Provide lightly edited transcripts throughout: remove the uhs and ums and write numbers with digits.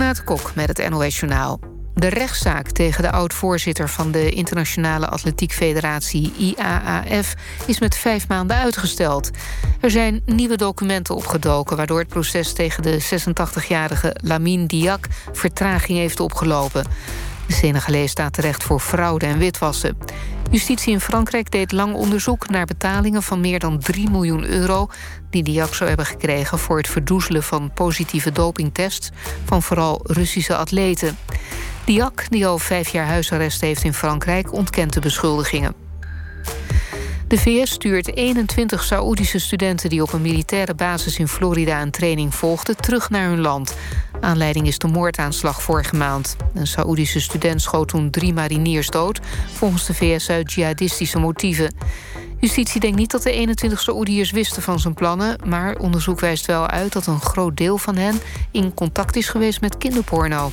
Renate Kok met het NOS Journaal. De rechtszaak tegen de oud-voorzitter van de Internationale Atletiek Federatie IAAF is met 5 maanden uitgesteld. Er zijn nieuwe documenten opgedoken, waardoor het proces tegen de 86-jarige Lamine Diack vertraging heeft opgelopen. De Senegalees staat terecht voor fraude en witwassen. Justitie in Frankrijk deed lang onderzoek naar betalingen van meer dan 3 miljoen euro... die Diack zou hebben gekregen voor het verdoezelen van positieve dopingtests van vooral Russische atleten. Diack, die al 5 jaar huisarrest heeft in Frankrijk, ontkent de beschuldigingen. De VS stuurt 21 Saoedische studenten die op een militaire basis in Florida een training volgden terug naar hun land. Aanleiding is de moordaanslag vorige maand. Een Saoedische student schoot toen 3 mariniers dood, volgens de VS uit jihadistische motieven. Justitie denkt niet dat de 21 Saoediërs wisten van zijn plannen, maar onderzoek wijst wel uit dat een groot deel van hen in contact is geweest met kinderporno.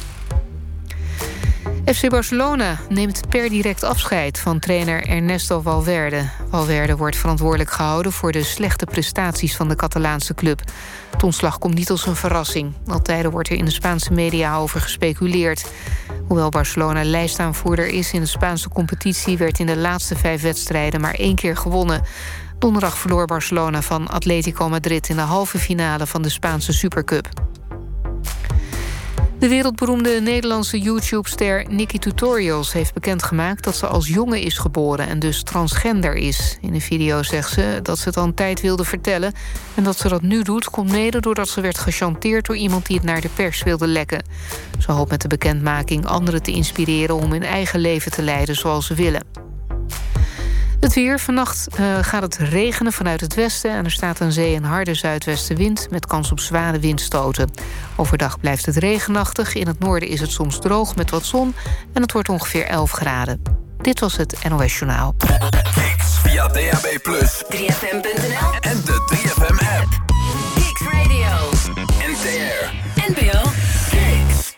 FC Barcelona neemt per direct afscheid van trainer Ernesto Valverde. Valverde wordt verantwoordelijk gehouden voor de slechte prestaties van de Catalaanse club. Het ontslag komt niet als een verrassing. Al tijden wordt er in de Spaanse media over gespeculeerd. Hoewel Barcelona lijstaanvoerder is in de Spaanse competitie, werd in de laatste 5 wedstrijden maar 1 keer gewonnen. Donderdag verloor Barcelona van Atletico Madrid in de halve finale van de Spaanse Supercup. De wereldberoemde Nederlandse YouTube-ster Nikki Tutorials heeft bekendgemaakt dat ze als jongen is geboren en dus transgender is. In een video zegt ze dat ze het al een tijd wilde vertellen en dat ze dat nu doet komt mede doordat ze werd gechanteerd door iemand die het naar de pers wilde lekken. Ze hoopt met de bekendmaking anderen te inspireren om hun eigen leven te leiden zoals ze willen. Het weer. Vannacht gaat het regenen vanuit het westen en er staat aan zee een harde zuidwestenwind met kans op zware windstoten. Overdag blijft het regenachtig. In het noorden is het soms droog met wat zon en het wordt ongeveer 11 graden. Dit was het NOS Journaal. Kicks via DAB+, 3FM.nl en de 3FM-app. Kicks Radio. NTR. NPO. Kicks.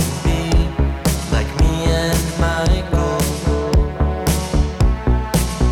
Like me and Michael.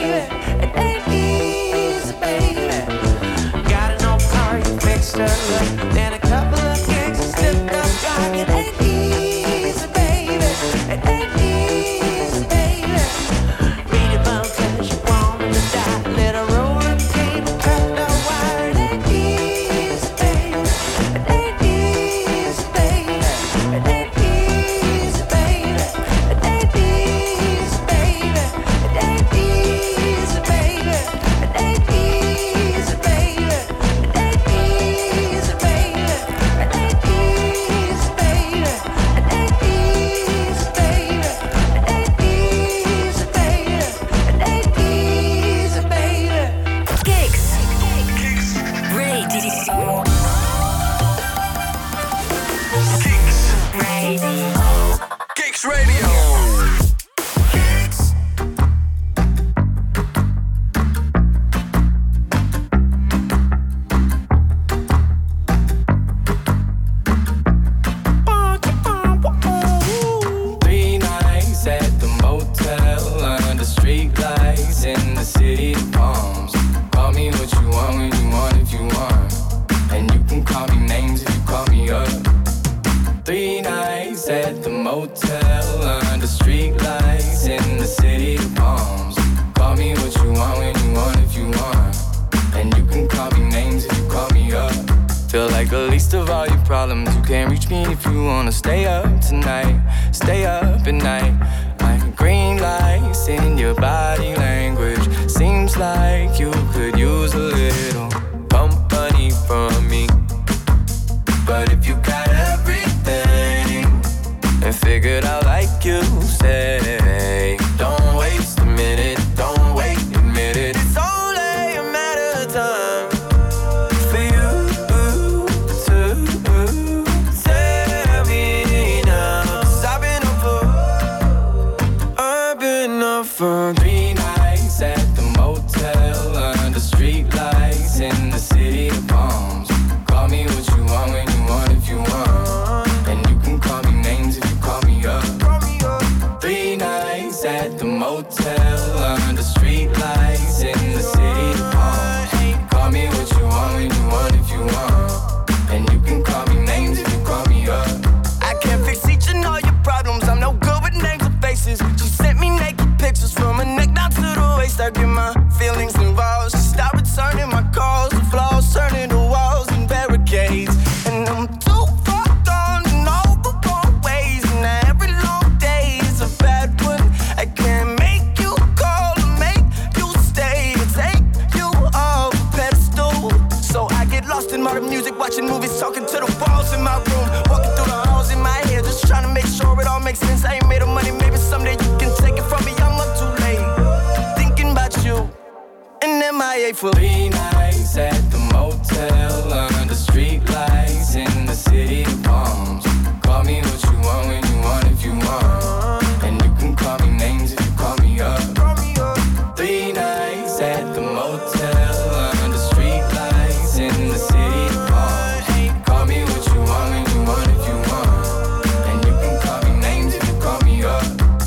baby. It ain't easy, baby. Got an old car, you fixed her up. Then a couple of kicks, you slipped up like it ain't easy, baby. It ain't easy, baby. Read about cause you want to die. Let her roll and cable, cut the wire. It ain't easy, baby. It ain't easy, baby. It ain't easy, baby. It ain't easy, baby. It ain't easy, baby. It ain't easy, baby. It ain't easy, baby. It ain't easy, baby. It ain't easy, baby. It ain't easy, baby. It ain't easy, baby. Kicks Radio. Kicks Radio. Three nights at the motel under street lights in the city of palms. Call me what you want when you want if you want, and you can call me names if you call me up. 3 nights at the motel under street lights in the city of palms. Call me what you want when you want if you want, and you can call me names if you call me up. Feel like the least of all your problems. You can't reach me if you wanna stay up tonight. Stay up at night. Like green lights in your body language. Seems like you could use a little company from me. But if you got everything and figured out like you say, don't waste a minute, don't wait, admit it. It's only a matter of time for you to tell me now. 'Cause I've been up for 3 nights at the motel under street lights in the city of palms. Call me what you want when you want if you want, and you can call me names if you call me up. 3 nights at the motel under street lights in the city of palms. Call me what you want when you want if you want, and you can call me names if you call me up. I can't fix each and all your problems. I'm no good with names and faces. She sent me naked pictures from her neck down to the waist. I get my feelings involved. She stopped returning my calls. The flaws turning to walls and barricades. And I'm too far gone in all the wrong ways. And every long day is a bad one. I can't make you call or make you stay or take you off a pedestal. So I get lost in modern music, watching movies, talking to the walls in my room, walking through the halls in my head, just trying to make sure it all makes sense. I ain't made of money, maybe someday you can take it from me. I'm up too late, thinking about you and MIA for 3 nights at the motel under street lights in the city of palms. Call me what you want when you want if you want, and you can call me names if you call me up. 3 nights at the motel under street lights in the city of palms. Call me what you want when you want if you want, and you can call me names if you call me up.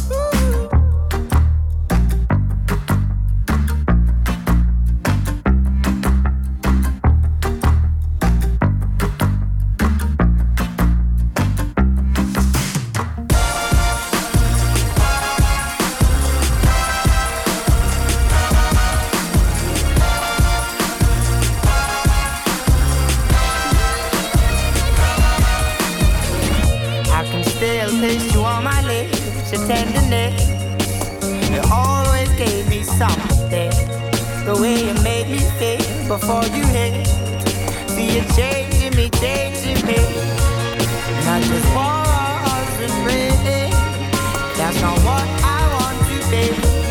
I can still taste you on my lips, your tenderness. You always gave me something, the way you made me feel before you hit. See you changing me, not just for us and breathing. That's not what I want to be.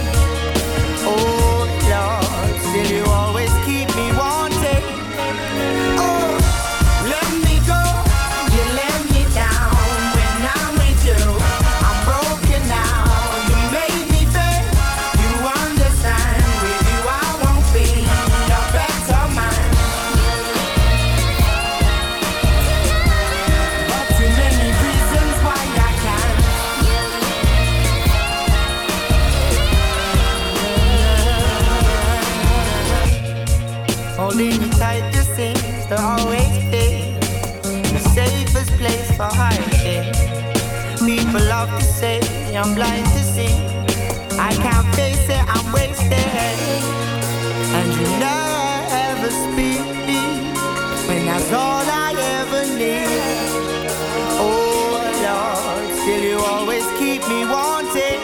Oh Lord, still you always keep me wanting. Oh, let me go, you let me down. When I'm with you, I'm broken now. You made me feel, you understand. With you I won't be a better man. But too many reasons why I can't. holding you tight, this seems to always be the safest place for hiding. People love to say I'm blind to see. I can't face it, I'm wasted. And you never speak when that's all I ever need. Oh Lord, still you always keep me wanting.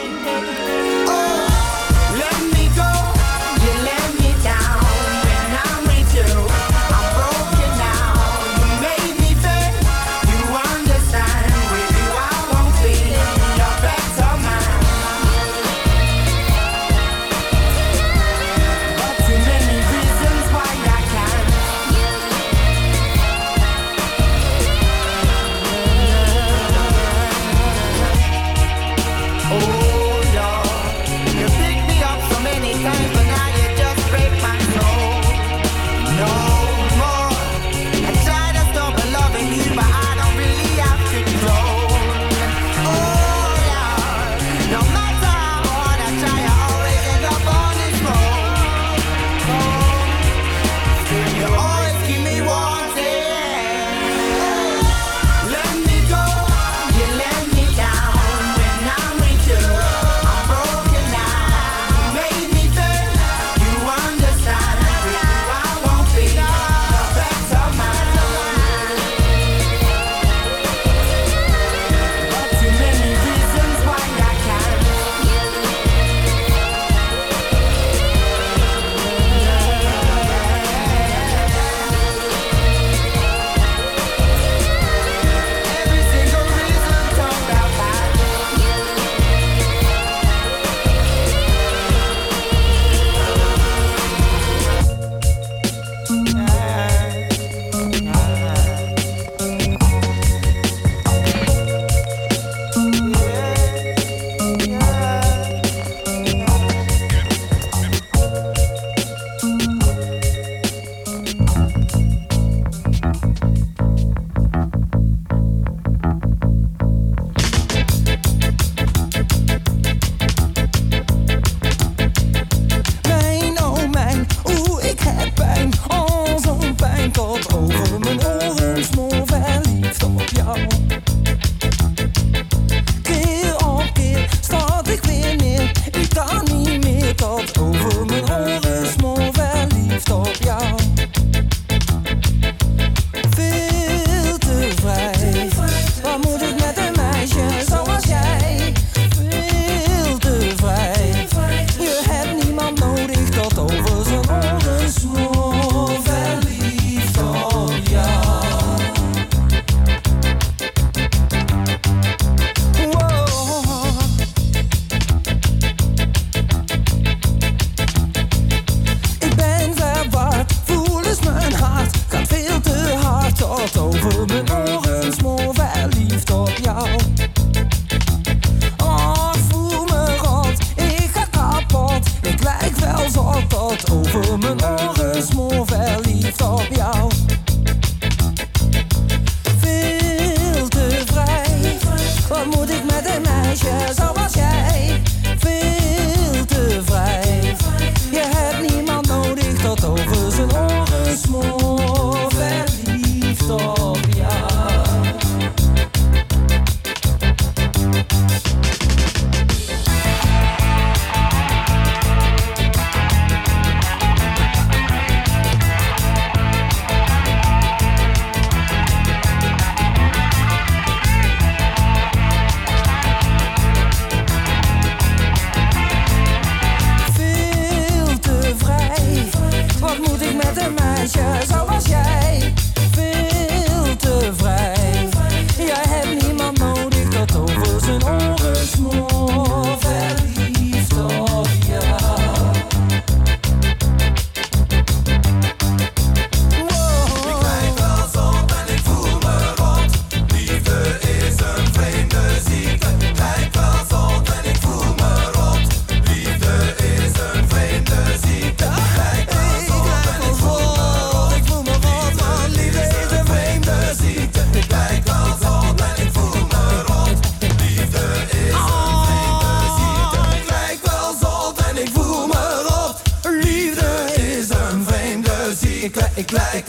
Ik lijk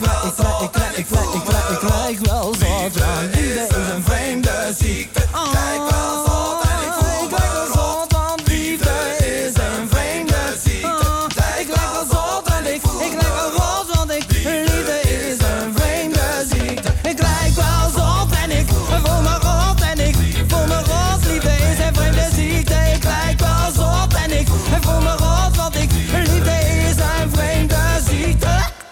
wel zot, want liefde is een vreemde ziekte. Ik lijk wel zot en ik voel me rot, want liefde is een vreemde ziekte. Ik lijk wel zot en ik lijk wel rot, want liefde is een vreemde ziekte. Ik lijk wel zot en ik voel me rot en ik voel me rot. Liefde is een vreemde ziekte. Ik lijk wel zot en ik voel me rot, want liefde is een vreemde ziekte.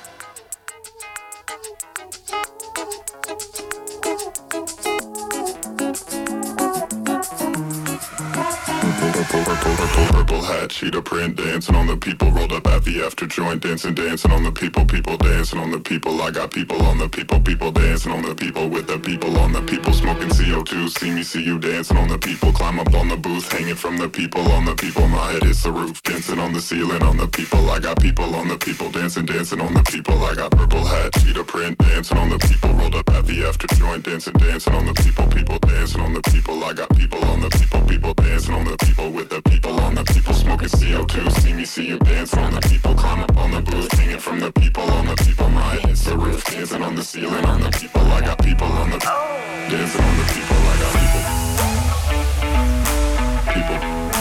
Purple hat, cheetah print, dancing on the people, rolled up at the after joint, dancing on the people dancing on the people. I got people on the people dancing on the people, with the people on the people, smoking CO2. See me, see you dancing on the people, climb up on the booth, hanging from the people on the people. My head is the roof, dancing on the ceiling on the people. I got people on the people, dancing on the people. I got purple hat, cheetah print, dancing on the people, rolled up at the after joint, dancing on the people dancing on the people. I got people on the people dancing on the people, with the people on the people, smoking CO2. See me, see you dancing on the people, climb up on the booth, hanging from the people on the people. My head hits the roof, dancing on the ceiling on the people. I got people on the dancing on the people. I got people dancing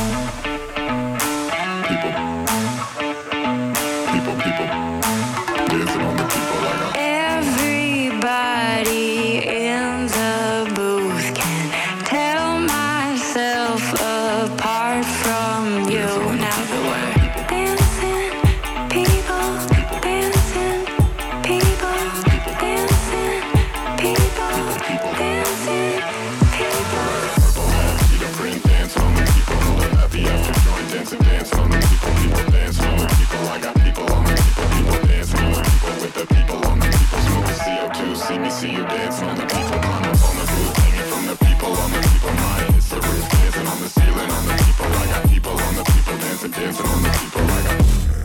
on the people. I got everybody in the booth can tell myself apart from you. Now the word dancing people, dancing people, dancing people, dancing people. Purple hat, cheetah print, dancing on the people, rolled up at the after joint, dancing on the people dancing on the people. I got people on the people dancing on the people, with the people on the people, smoking CO2. See me, see you dancing on the people, climb up on the booth, hanging from the people on the people. My head hits the roof, dancing on the ceiling on the people. I got people on the people, dancing on the people. I got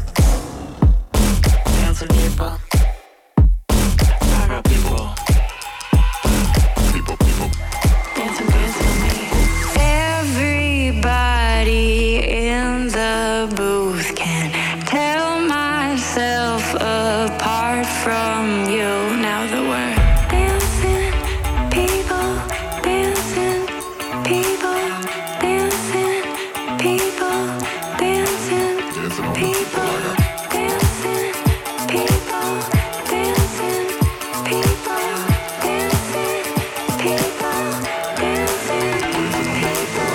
dancing people. I got people. Dancing on me. Everybody in the booth can tell myself apart from you. Now the word dancing people, dancing people, dancing people, dancing people, dancing people, dancing people, dancing people, dancing people.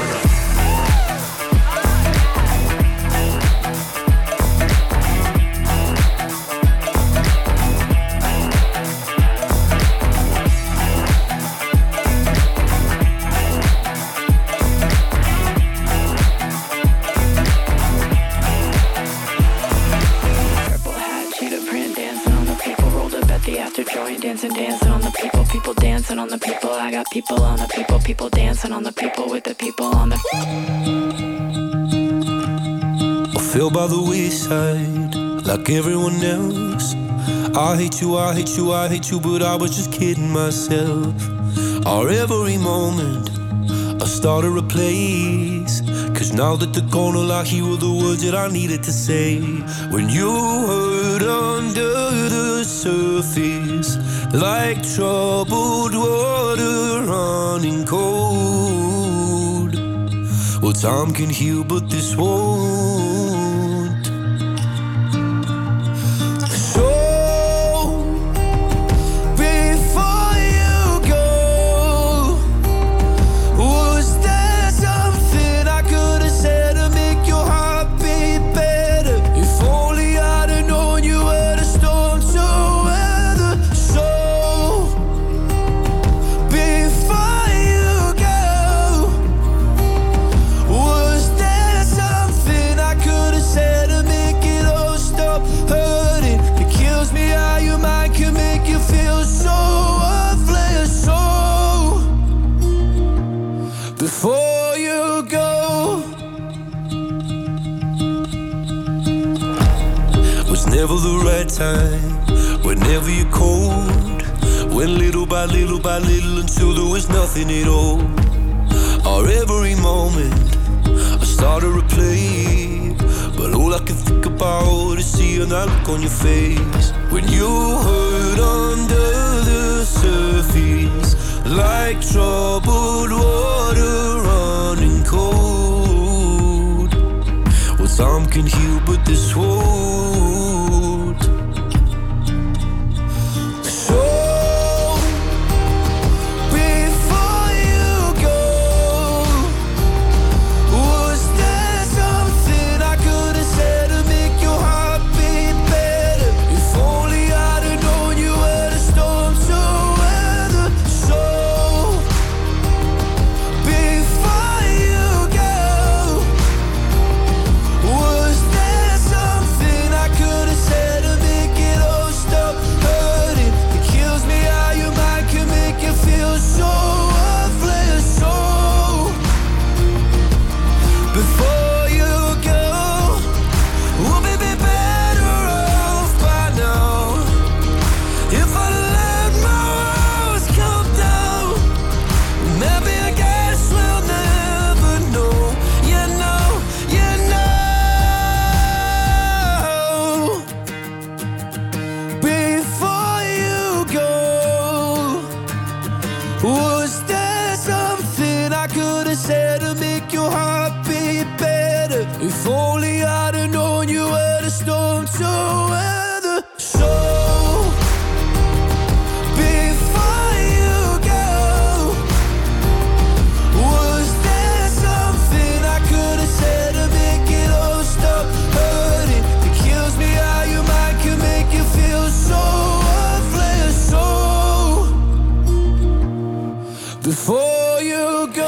Purple hat, cheetah print, dancing on the people, rolled up at the after joint, dancing on the people dancing on the people. I got people on the people dancing on the people, with the people on the. I fell by the wayside like everyone else. I hate you, I hate you, I hate you, but I was just kidding myself. Our every moment I started a place, 'cause now that they're gone, all I hear were the words that I needed to say. When you hurt under the surface, like troubled water running cold. Well, time can heal, but this won't. So before you go, was there something I could have said to make your heart beat better? If only I'd have known you were the storm to weather. So before you go, was there something I could have said to make it all stop hurting? It kills me how your mind can make you feel so worthless. So before you go, was never the right time, whenever you're cold. Went little by little by little until there was nothing at all. Our every moment I started to play, but all I can think about is seeing and that look on your face. When you hurt under the surface, like troubled water running cold. Well, time can heal, but this won't. So before you go, was there something I could have said to make your heart beat better? If only I'd have known you were the storm to weather. So before you go, was there something I could have said to make it all stop hurting? It kills me how your mind can make you feel so worthless. So before you go, we'll be better off by now. If I let my walls come down, maybe I guess we'll never know. You know, you know. Before you go, was there something I could have said to make your heart beat better? If only I'd have known you were the storm to weather. So before you go, was there something I could have said to make it all stop hurting? It kills me how your mind can make you feel so worthless. So before you go.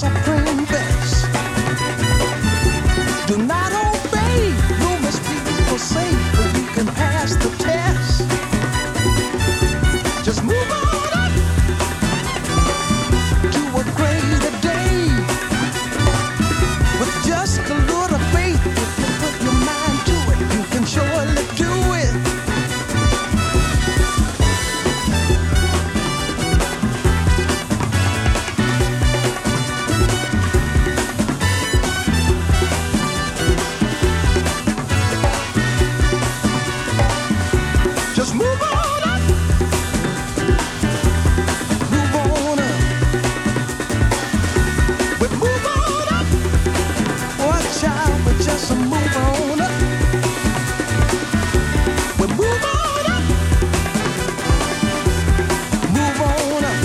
supreme best. Do not obey, you must be safe, but you can pass the test. Just move on up to a greater day. With just a little faith, if you put your mind to it, you can surely do it. Just move on up. Move on up. We move on up. Watch out, but just move on up. We move on up. Move on up.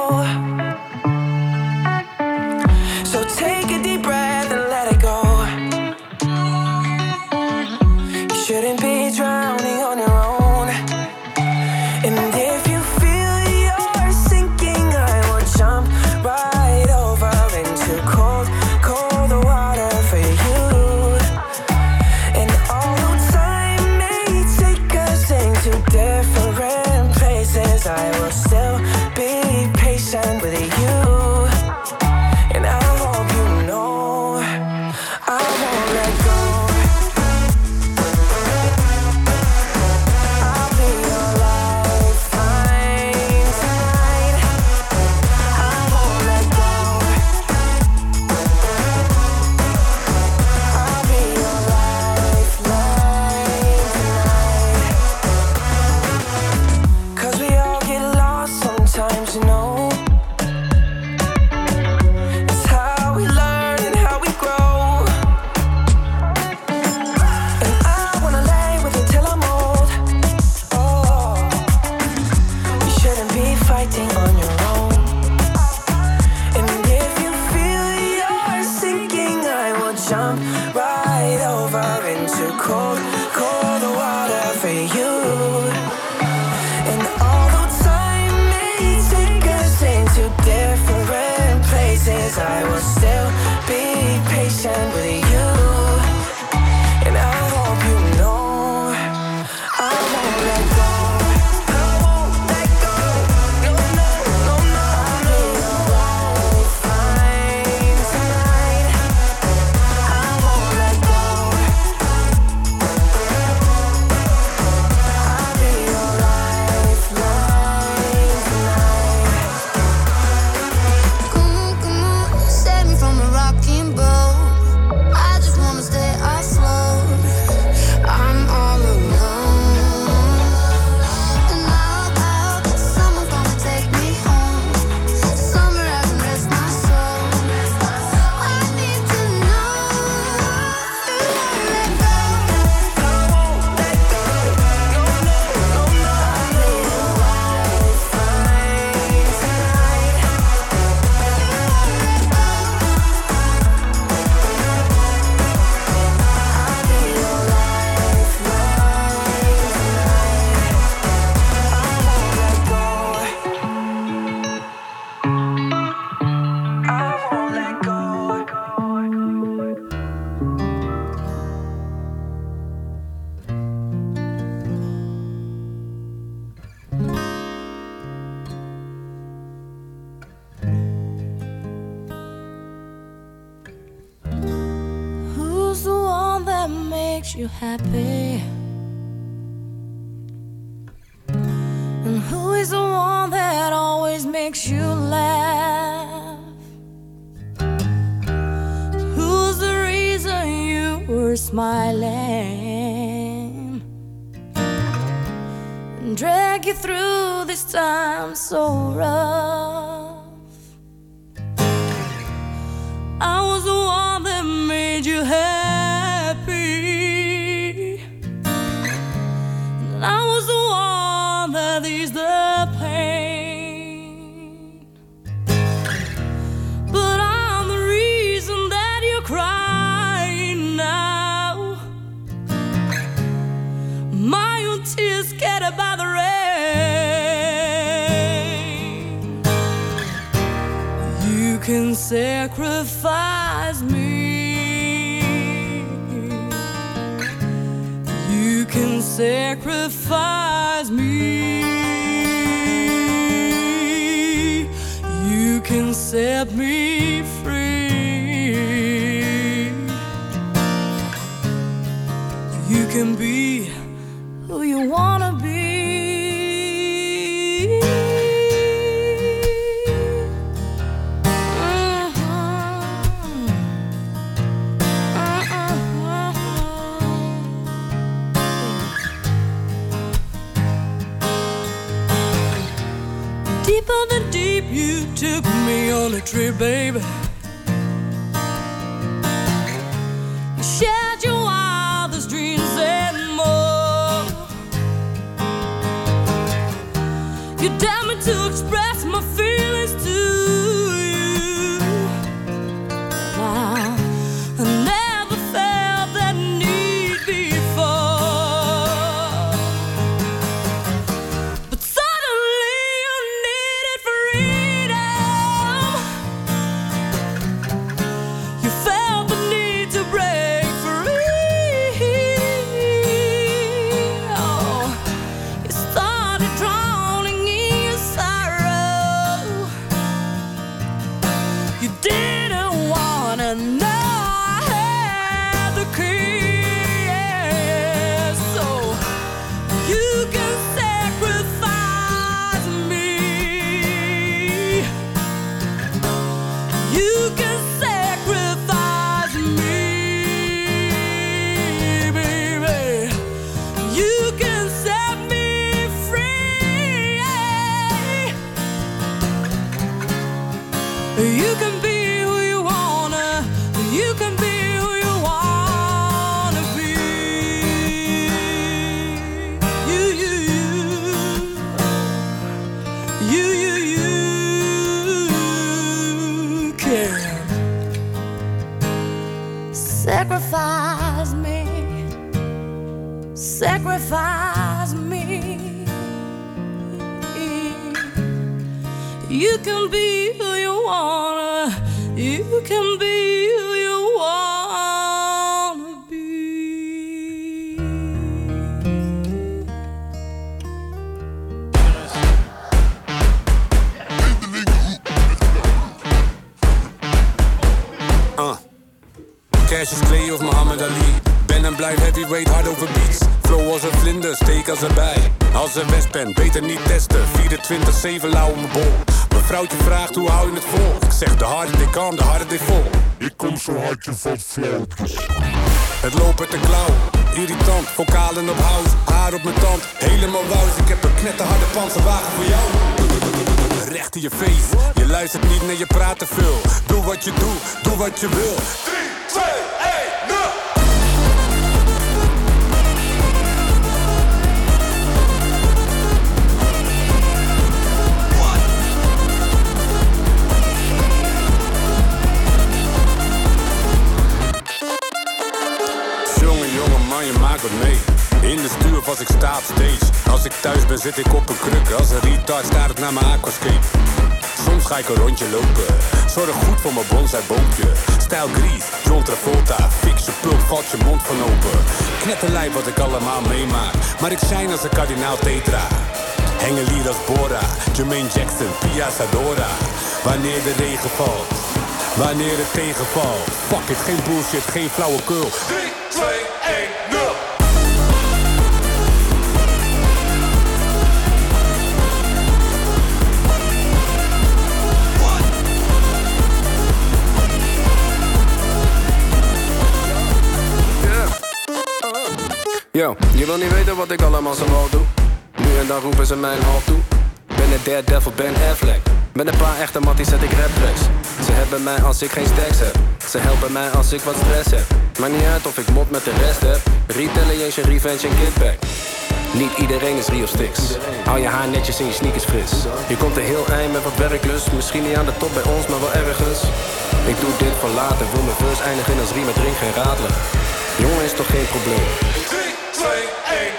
So take a deep breath and let it go. You shouldn't be drowning on your own. And if you feel you're sinking, I will jump right over into cold, cold water for you. And although time may take us into different places, I will still be patient with you. And I hope you know I won't let go. I'll be your lifeline tonight. I won't let go. I'll be your lifeline tonight. 'Cause we all get lost sometimes, you know. It's how we learn and how we grow. And I wanna lay with you till I'm old. Oh, you shouldn't be fighting on your own. And if you feel you're sinking, I will jump right over into cold, cold water for you. And although time may take us into different places, I will still be patient with you. And I hope you know I won't let go. I won't let go. No, no, no, no. I'll be your lifeline tonight. I won't let go. I'll be your lifeline tonight. Come on, save me from a rocking boat. I just wanna stay afloat. I'm all alone. And I hope that someone's gonna take me home. Somewhere I can rest my soul. I need to know you won't let go. I won't let go. No, no, no, no. I'll be your lifeline tonight. I'll be your lifeline tonight. I won't let go. I won't let go. Who's the one that makes you happy? And who is the one that always makes you laugh? Who's the reason you were smiling and drag you through this time so rough? I was the one that made you happy, and I was the one that eased the pain. But I'm the reason that you're crying now. My own tears scattered by the rain. You can sacrifice me. You can sacrifice me. You can set me free. You can be who you wanna be. Deeper than deep, you took me on a trip, baby. You shared your wildest dreams and more. You dared me to express my feelings to You didn't wanna know I had the key, yeah. So you can sacrifice me. You can sacrifice me, baby. You can set me free, yeah. You can be who you wanna. You can be who you wanna be. You can sacrifice me. Sacrifice me. You can be who you wanna. You can be who you wanna be. Cassius Clay of Muhammad Ali. Ben en blijf heavyweight, hard over beats. Flow als een vlinder, steek als erbij. Als een wesp ben, beter niet testen. 24/7 lauw mijn bol. Mijn vrouwtje vraagt hoe hou je het vol. Ik zeg de harder they come, de harder they vol. Ik kom zo hard je valt flauw. Het lopen te klauw, irritant. Vocalen op house, haar op mijn tand. Helemaal wauw, ik heb een knetterharde panzerwagen voor jou. Recht in je face, je luistert niet naar je praat te veel. Doe wat je doet, doe wat je wil. 3, 2, 1, 0. Jongen, man, je maakt wat mee. In de stuur als ik sta op stage. Als ik thuis ben zit ik op een kruk. Als een retard staat ik naar mijn aquascape. Soms ga ik een rondje lopen. Zorg goed voor mijn bonsai boompje. Stijl Grease, John Travolta. Fix je pulp, valt je mond van open. Knetterlijf wat ik allemaal meemaak. Maar ik shine als een kardinaal tetra. Hengelier als Bora. Jermaine Jackson, Pia Sadora. Wanneer de regen valt, wanneer het tegenvalt. Fuck it, geen bullshit, geen flauwekul. 3, 2, 1, 0. Yo, je wil niet weten wat ik allemaal zo mal doe. Nu en dan roepen ze mijn hal toe. Ben een daredevil, Ben Affleck. Met een paar echte matties zet ik rap tracks. Ze hebben mij als ik geen stacks heb. Ze helpen mij als ik wat stress heb. Maakt niet uit of ik mot met de rest heb. Retaliation, revenge en kickback. Niet iedereen is Rio Stix. Hou je haar netjes en je sneakers fris. Je komt er heel eind met wat werklust. Misschien niet aan de top bij ons, maar wel ergens. Ik doe dit voor later. Wil mijn verse eindigen als riem met drink geen radelen. Jongen is toch geen probleem. 3, 2, 1.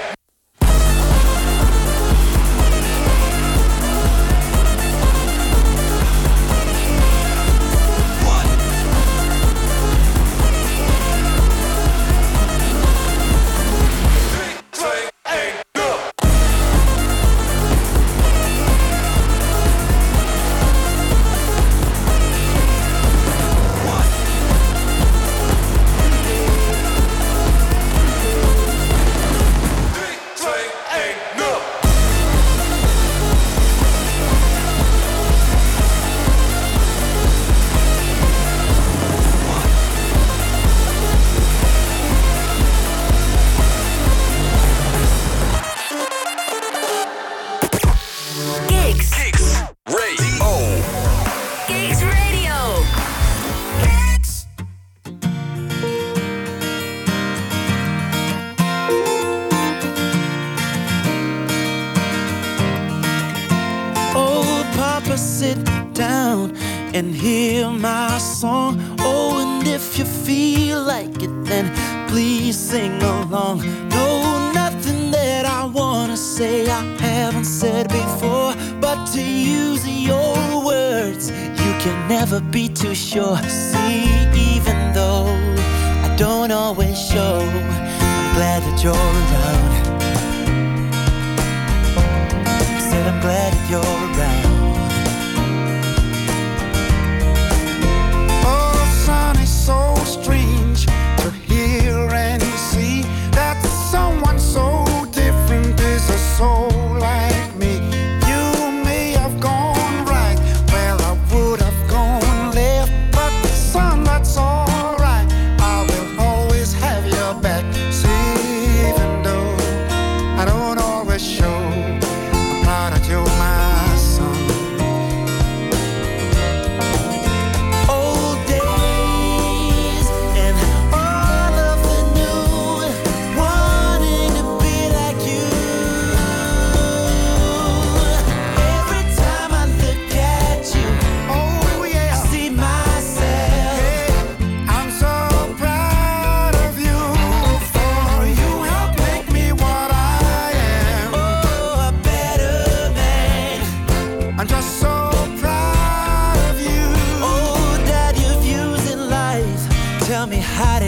and hear my song. Oh, and if you feel like it, then please sing along. No, nothing that I wanna say I haven't said before, but to use your words, you can never be too sure. See, even though I don't always show, I'm glad that you're around. Said I'm glad that you're around.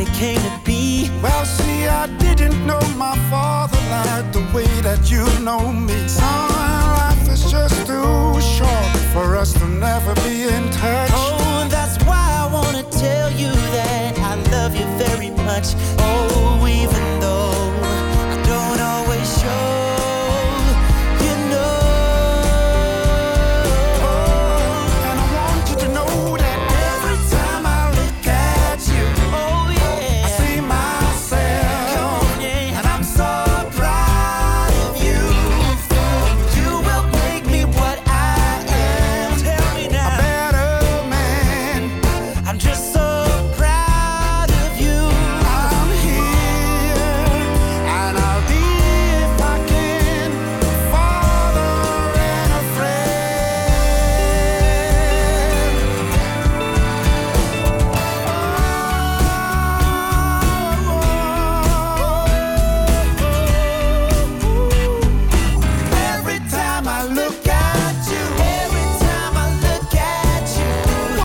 it came to be. Well, see, I didn't know my father like the way that you know me. Son, life is just too short for us to never be in touch. Oh, that's why I wanna tell you that I love you very much. Oh, even